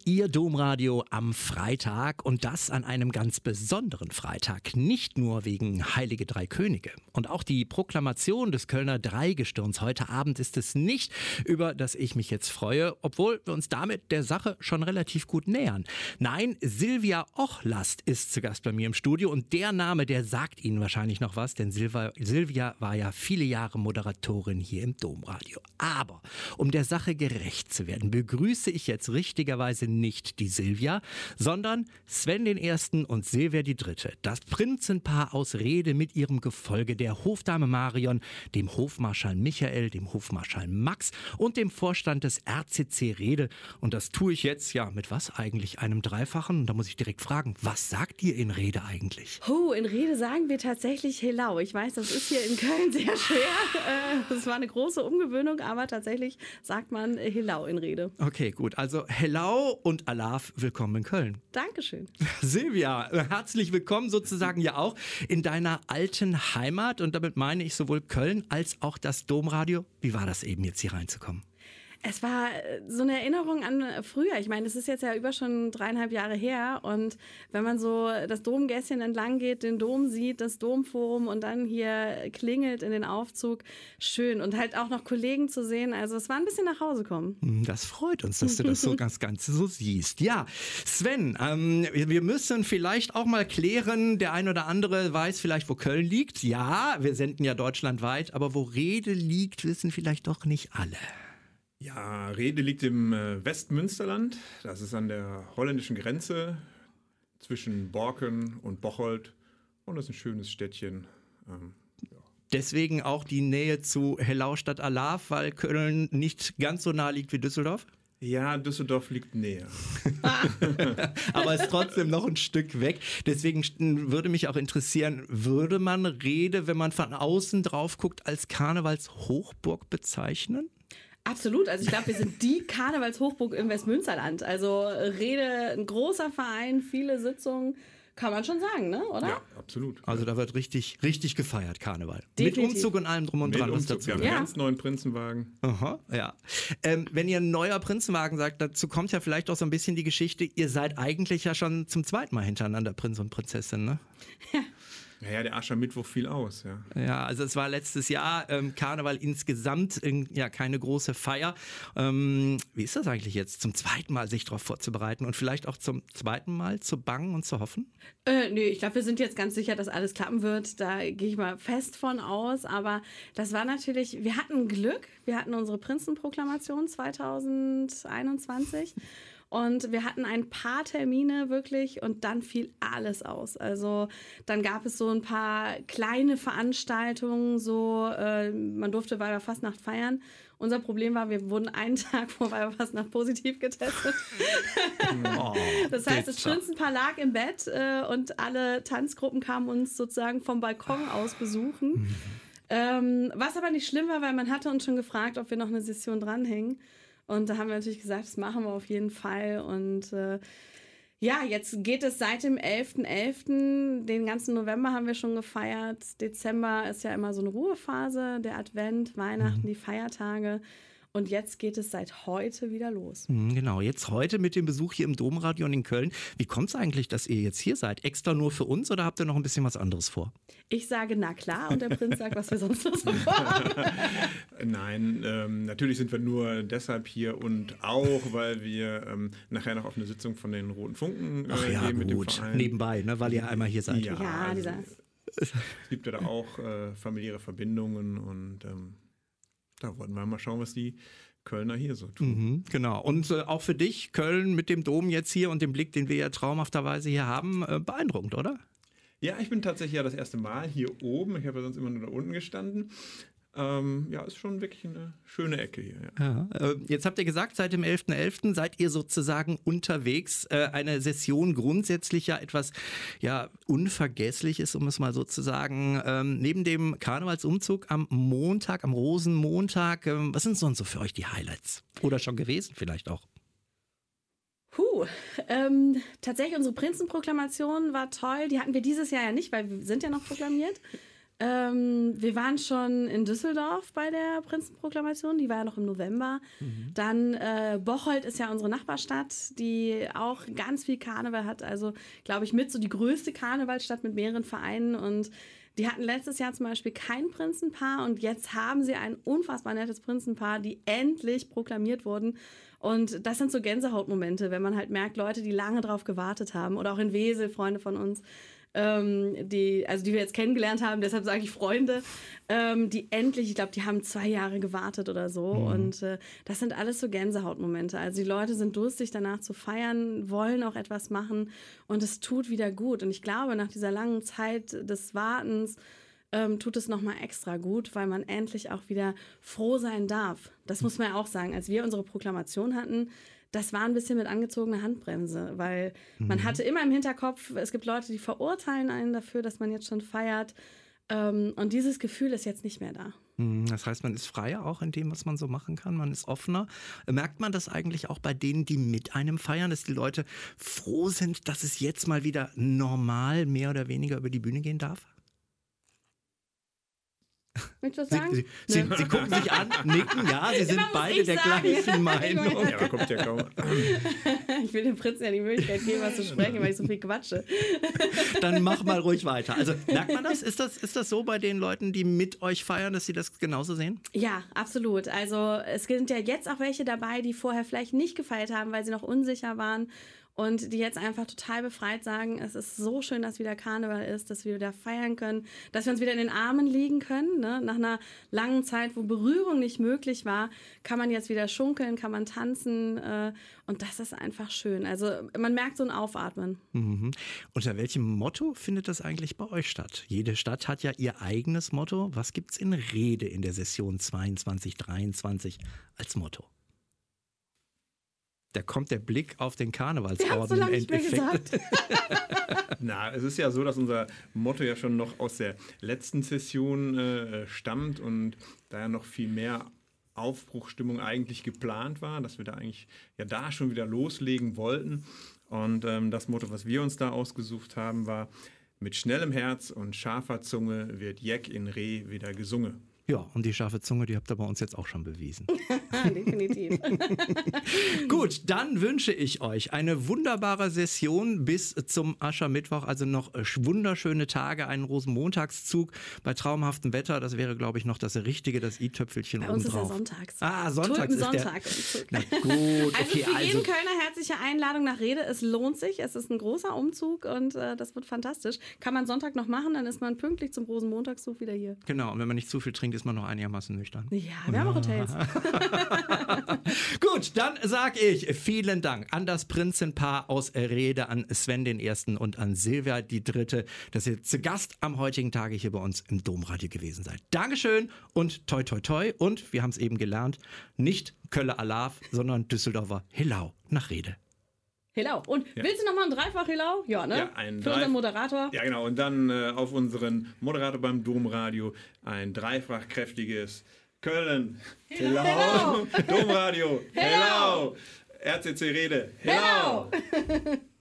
Ihr Domradio am Freitag und das an einem ganz besonderen Freitag. Nicht nur wegen Heilige Drei Könige. Und auch die Proklamation des Kölner Dreigestirns heute Abend ist es nicht, über das ich mich jetzt freue, obwohl wir uns damit der Sache schon relativ gut nähern. Nein, Silvia Ochlast ist zu Gast bei mir im Studio und der Name, der sagt Ihnen wahrscheinlich noch was, denn Silvia war ja viele Jahre Moderatorin hier im Domradio. Aber um der Sache gerecht zu werden, begrüße ich jetzt richtigerweise nicht die Silvia, sondern Sven den Ersten und Silvia die Dritte. Das Prinzenpaar aus Rhede mit ihrem Gefolge, der Hofdame Marion, dem Hofmarschall Michael, dem Hofmarschall Max und dem Vorstand des RCC Rhede. Und das tue ich jetzt, ja, mit was eigentlich? Einem Dreifachen? Und da muss ich direkt fragen, was sagt ihr in Rhede eigentlich? In Rhede sagen wir tatsächlich Helau. Ich weiß, das ist hier in Köln sehr schwer. Das war eine große Umgewöhnung, aber tatsächlich sagt man Helau in Rhede. Okay, gut. Also Hello und Alaf, willkommen in Köln. Dankeschön. Silvia, herzlich willkommen sozusagen ja auch in deiner alten Heimat. Und damit meine ich sowohl Köln als auch das Domradio. Wie war das eben, jetzt hier reinzukommen? Es war so eine Erinnerung an früher. Ich meine, das ist jetzt ja über schon 3,5 Jahre her. Und wenn man so das Domgässchen entlang geht, den Dom sieht, das Domforum und dann hier klingelt in den Aufzug, schön. Und halt auch noch Kollegen zu sehen. Also es war ein bisschen nach Hause kommen. Das freut uns, dass du das so ganz so siehst. Ja, Sven, wir müssen vielleicht auch mal klären, der ein oder andere weiß vielleicht, wo Köln liegt. Ja, wir senden ja deutschlandweit, aber wo Rhede liegt, wissen vielleicht doch nicht alle. Ja, Rhede liegt im Westmünsterland. Das ist an der holländischen Grenze zwischen Borken und Bocholt. Und das ist ein schönes Städtchen. Deswegen auch die Nähe zu Hellau statt Alaf, weil Köln nicht ganz so nah liegt wie Düsseldorf? Ja, Düsseldorf liegt näher. Aber ist trotzdem noch ein Stück weg. Deswegen würde mich auch interessieren, würde man Rhede, wenn man von außen drauf guckt, als Karnevalshochburg bezeichnen? Absolut, also ich glaube, wir sind die Karnevalshochburg im Westmünsterland. Also Rhede, ein großer Verein, viele Sitzungen, kann man schon sagen, ne? Oder? Ja, absolut. Also da wird richtig gefeiert, Karneval. Definitiv. Mit Umzug und allem drum und dran. Mit Umzug, wir haben einen ganz neuen Prinzenwagen. Aha, ja. Wenn ihr ein neuer Prinzenwagen sagt, dazu kommt ja vielleicht auch so ein bisschen die Geschichte, ihr seid eigentlich ja schon zum zweiten Mal hintereinander Prinz und Prinzessin, ne? Ja. Ja, der Aschermittwoch fiel aus, ja. Ja, also es war letztes Jahr Karneval insgesamt ja keine große Feier. Wie ist das eigentlich jetzt, zum zweiten Mal sich darauf vorzubereiten und vielleicht auch zum zweiten Mal zu bangen und zu hoffen? Nee, ich glaube, wir sind jetzt ganz sicher, dass alles klappen wird. Da gehe ich mal fest von aus. Aber das war natürlich, wir hatten Glück. Wir hatten unsere Prinzenproklamation 2021. Und wir hatten ein paar Termine wirklich und dann fiel alles aus. Also dann gab es so ein paar kleine Veranstaltungen, so man durfte Weiberfastnacht feiern. Unser Problem war, wir wurden einen Tag vor Weiberfastnacht positiv getestet. Das heißt, das Prinzenpaar lag im Bett und alle Tanzgruppen kamen uns sozusagen vom Balkon aus besuchen. Was aber nicht schlimm war, weil man hatte uns schon gefragt, ob wir noch eine Session dranhängen. Und da haben wir natürlich gesagt, das machen wir auf jeden Fall. Und jetzt geht es seit dem 11.11. Den ganzen November haben wir schon gefeiert. Dezember ist ja immer so eine Ruhephase, der Advent, Weihnachten, die Feiertage. Und jetzt geht es seit heute wieder los. Genau, jetzt heute mit dem Besuch hier im Domradio in Köln. Wie kommt es eigentlich, dass ihr jetzt hier seid? Extra nur für uns oder habt ihr noch ein bisschen was anderes vor? Ich sage, na klar, und der Prinz sagt, was wir sonst noch so vorhaben. Nein, natürlich sind wir nur deshalb hier und auch, weil wir nachher noch auf eine Sitzung von den Roten Funken gehen mit dem Verein. Nebenbei, ne, weil ihr einmal hier seid. Ja, also, es gibt ja da auch familiäre Verbindungen und da wollten wir mal schauen, was die Kölner hier so tun. Genau. Und auch für dich, Köln mit dem Dom jetzt hier und dem Blick, den wir ja traumhafterweise hier haben, beeindruckend, oder? Ja, ich bin tatsächlich ja das erste Mal hier oben. Ich habe ja sonst immer nur da unten gestanden. Ist schon wirklich eine schöne Ecke hier. Ja. Jetzt habt ihr gesagt, seit dem 11.11. seid ihr sozusagen unterwegs. Eine Session grundsätzlich ja etwas Unvergessliches, um es mal so zu sagen. Neben dem Karnevalsumzug am Montag, am Rosenmontag, was sind sonst so für euch die Highlights? Oder schon gewesen vielleicht auch? Tatsächlich unsere Prinzenproklamation war toll. Die hatten wir dieses Jahr ja nicht, weil wir sind ja noch proklamiert. Wir waren schon in Düsseldorf bei der Prinzenproklamation, die war ja noch im November. Dann Bocholt ist ja unsere Nachbarstadt, die auch ganz viel Karneval hat. Also, glaube ich, mit so die größte Karnevalstadt mit mehreren Vereinen. Und die hatten letztes Jahr zum Beispiel kein Prinzenpaar und jetzt haben sie ein unfassbar nettes Prinzenpaar, die endlich proklamiert wurden. Und das sind so Gänsehautmomente, wenn man halt merkt, Leute, die lange drauf gewartet haben. Oder auch in Wesel, Freunde von uns, die wir jetzt kennengelernt haben, deshalb sage ich Freunde, die endlich, ich glaube, die haben 2 Jahre gewartet oder so. Und das sind alles so Gänsehautmomente. Also die Leute sind durstig danach zu feiern, wollen auch etwas machen und es tut wieder gut. Und ich glaube, nach dieser langen Zeit des Wartens tut es nochmal extra gut, weil man endlich auch wieder froh sein darf. Das muss man ja auch sagen. Als wir unsere Proklamation hatten, das war ein bisschen mit angezogener Handbremse, weil man hatte immer im Hinterkopf, es gibt Leute, die verurteilen einen dafür, dass man jetzt schon feiert. Und dieses Gefühl ist jetzt nicht mehr da. Das heißt, man ist freier auch in dem, was man so machen kann. Man ist offener. Merkt man das eigentlich auch bei denen, die mit einem feiern, dass die Leute froh sind, dass es jetzt mal wieder normal mehr oder weniger über die Bühne gehen darf? Willst du was sagen? Sie gucken sich an, nicken, ja, sie sind beide der gleichen Meinung. Ja, kommt ja kaum. Ich will dem Prinzen ja die Möglichkeit geben, was zu sprechen, weil ich so viel quatsche. Dann mach mal ruhig weiter. Also merkt man das? Ist das so bei den Leuten, die mit euch feiern, dass sie das genauso sehen? Ja, absolut. Also es sind ja jetzt auch welche dabei, die vorher vielleicht nicht gefeiert haben, weil sie noch unsicher waren. Und die jetzt einfach total befreit sagen, es ist so schön, dass wieder Karneval ist, dass wir wieder feiern können, dass wir uns wieder in den Armen liegen können. Ne? Nach einer langen Zeit, wo Berührung nicht möglich war, kann man jetzt wieder schunkeln, kann man tanzen und das ist einfach schön. Also man merkt so ein Aufatmen. Unter welchem Motto findet das eigentlich bei euch statt? Jede Stadt hat ja ihr eigenes Motto. Was gibt's in Rede in der Session 22/23 als Motto? Da kommt der Blick auf den Karnevalsorden im Endeffekt. Na, es ist ja so, dass unser Motto ja schon noch aus der letzten Session stammt und da ja noch viel mehr Aufbruchstimmung eigentlich geplant war, dass wir da eigentlich ja da schon wieder loslegen wollten. Und das Motto, was wir uns da ausgesucht haben, war: Mit schnellem Herz und scharfer Zunge wird Jeck in Reh wieder gesungen. Ja, und die scharfe Zunge, die habt ihr bei uns jetzt auch schon bewiesen. Definitiv. Gut, dann wünsche ich euch eine wunderbare Session bis zum Aschermittwoch. Also noch wunderschöne Tage, einen Rosenmontagszug bei traumhaftem Wetter. Das wäre, glaube ich, noch das Richtige, das i-Töpfelchen bei uns obendrauf. Ist ja sonntags. Sonntags ist Sonntag. Na gut, okay. Also für jeden Kölner herzliche Einladung nach Rede. Es lohnt sich. Es ist ein großer Umzug und das wird fantastisch. Kann man Sonntag noch machen, dann ist man pünktlich zum Rosenmontagszug wieder hier. Genau, und wenn man nicht zu viel trinkt, ist man noch einigermaßen nüchtern. Ja, wir haben auch Hotels. Gut, dann sage ich vielen Dank an das Prinzenpaar aus Rede, an Sven den Ersten und an Silvia die Dritte, dass ihr zu Gast am heutigen Tage hier bei uns im Domradio gewesen seid. Dankeschön und toi toi toi. Und wir haben es eben gelernt, nicht Kölle Alav, sondern Düsseldorfer Hillau nach Rede. Hillau. Und willst du nochmal ein Dreifach-Hillau? Ja, ne? Ja, für unseren Moderator. Ja, genau. Und dann auf unseren Moderator beim Domradio ein dreifach kräftiges Köln. Hillau. Domradio. Hillau. RCC Rede. Hillau.